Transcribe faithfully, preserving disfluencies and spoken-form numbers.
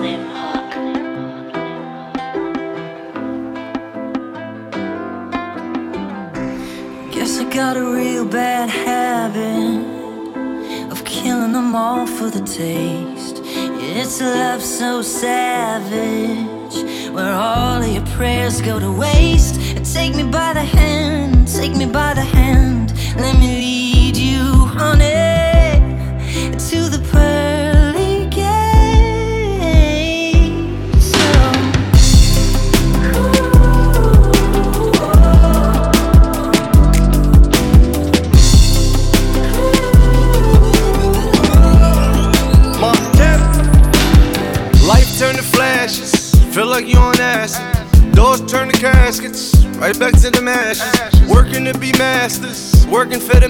Guess I got a real bad habit of killing them all for the taste. It's a love so savage, where all of your prayers go to waste. Take me by the hand, take me by the hand, let me lead you, honey, to the pearly gates. So, life turn to flashes, feel like you on acid. Doors turn to caskets, right back to the mashes. Working to be masters, working for the